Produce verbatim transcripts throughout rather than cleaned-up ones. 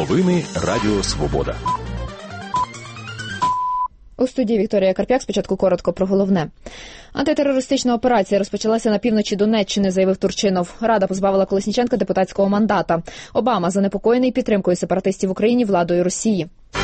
Новини Радіо Свобода. У студії Вікторія Карп'як. Спочатку коротко про головне. Антитерористична операція розпочалася на півночі Донеччини, заявив Турчинов. Рада позбавила Колесніченка депутатського мандата. Обама занепокоєний підтримкою сепаратистів в Україні владою Росії.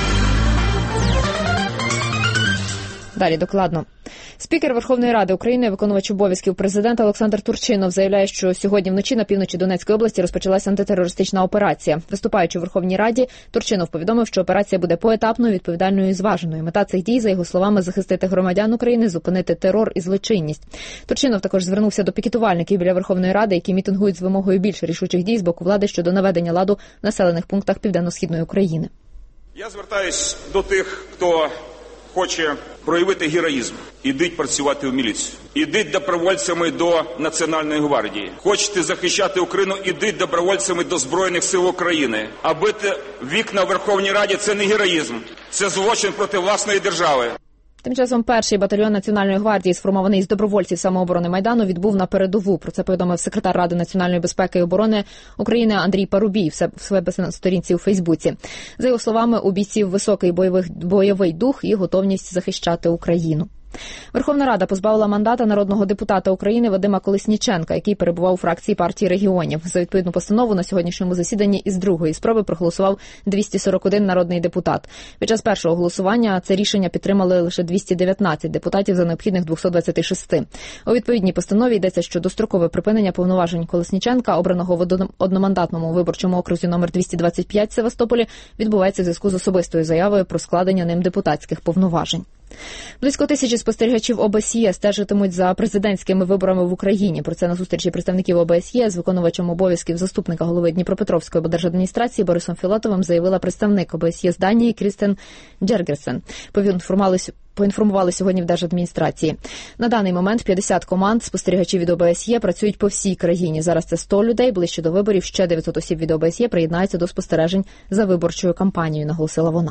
Далі докладно. Спікер Верховної Ради України, виконувач обов'язків президента Олександр Турчинов заявляє, що сьогодні вночі на півночі Донецької області розпочалася антитерористична операція. Виступаючи у Верховній Раді, Турчинов повідомив, що операція буде поетапною, відповідальною і зваженою. Мета цих дій, за його словами, захистити громадян України, зупинити терор і злочинність. Турчинов також звернувся до пікетувальників біля Верховної Ради, які мітингують з вимогою більше рішучих дій з боку влади щодо наведення ладу в населених пунктах Південно-Східної України. Я звертаюсь до тих, хто хоче проявити героїзм. Ідіть працювати в міліцію. Ідіть добровольцями до Національної гвардії. Хочете захищати Україну, ідіть добровольцями до Збройних сил України. А бити вікна в Верховній Раді – це не героїзм. Це злочин проти власної держави. Тим часом перший батальйон Національної гвардії, сформований з добровольців самооборони Майдану, відбув на передову. Про це повідомив секретар Ради національної безпеки і оборони України Андрій Парубій в себе на сторінці у Фейсбуці. За його словами, у бійців високий бойовий, бойовий дух і готовність захищати Україну. Верховна Рада позбавила мандата народного депутата України Вадима Колесніченка, який перебував у фракції партії регіонів. За відповідну постанову на сьогоднішньому засіданні із другої спроби проголосував двісті сорок один народний депутат. Під час першого голосування це рішення підтримали лише двісті дев'ятнадцять депутатів за необхідних двісті двадцять шість. У відповідній постанові йдеться, що дострокове припинення повноважень Колесніченка, обраного в одномандатному виборчому окрузі номер двісті двадцять п'ять в Севастополі, відбувається в зв'язку з особистою заявою про складення ним депутатських повноважень. Близько тисячі спостерігачів ОБСЄ стежитимуть за президентськими виборами в Україні. Про це на зустрічі представників ОБСЄ з виконувачем обов'язків заступника голови Дніпропетровської облдержадміністрації Борисом Філатовим заявила представник ОБСЄ з Данії Крістен Джергерсен. Поінформували, поінформували сьогодні в Держадміністрації. На даний момент п'ятдесят команд спостерігачів від ОБСЄ працюють по всій країні. Зараз це сто людей. Ближче до виборів ще дев'ятсот осіб від ОБСЄ приєднаються до спостережень за виборчою кампанією, наголосила вона.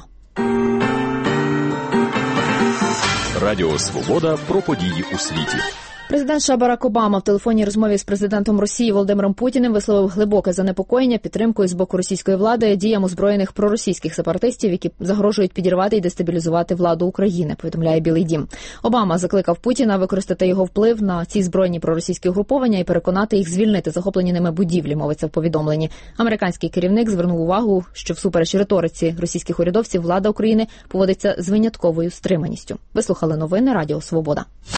Радіо Свобода про події у світі. Президент США Барак Обама в телефонній розмові з президентом Росії Володимиром Путіним висловив глибоке занепокоєння підтримкою з боку російської влади діям озброєних проросійських сепаратистів, які загрожують підірвати і дестабілізувати владу України, повідомляє Білий дім. Обама закликав Путіна використати його вплив на ці збройні проросійські угруповання і переконати їх звільнити захоплені ними будівлі, мовиться в повідомленні. Американський керівник звернув увагу, що всупереч риториці російських урядовців влада України поводиться з винятковою стриманістю. Ви слухали новини Радіо Свобода.